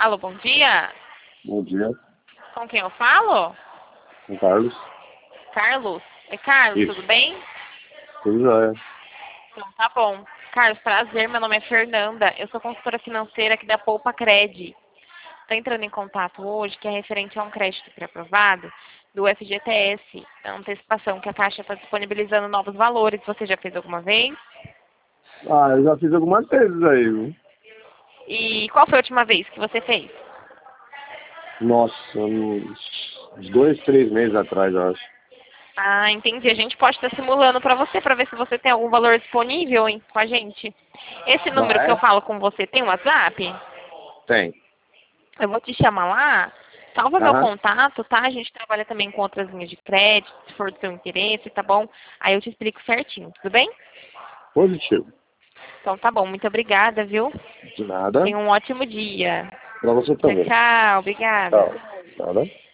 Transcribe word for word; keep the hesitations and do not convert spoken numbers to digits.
Alô, bom dia. Bom dia, Com quem eu falo? com Carlos. Carlos. É Carlos, Isso. tudo bem? Tudo jóia. Então, tá bom. Carlos, prazer, meu nome é Fernanda. Eu sou consultora financeira aqui da Poupa Cred. Estou entrando em contato hoje, que é referente a um crédito pré-aprovado do F G T S, a antecipação que a Caixa está disponibilizando novos valores. Você já fez alguma vez? Ah, eu já fiz algumas vezes aí, viu? E qual foi a última vez que você fez? Nossa, uns uns dois, três meses atrás, eu acho. Ah, entendi. A gente pode estar simulando para você, para ver se você tem algum valor disponível, hein, com a gente. Esse número Ah, que eu é? falo com você tem um WhatsApp? Tem. Eu vou te chamar lá. Salva meu Aham, contato, tá? A gente trabalha também com outras linhas de crédito, se for do seu interesse, tá bom? Aí eu te explico certinho, tudo bem? positivo. Então tá bom, muito obrigada, viu? De nada. Tenha um ótimo dia. Pra você Tchau, também. tchau. Obrigada. Tchau. Nada.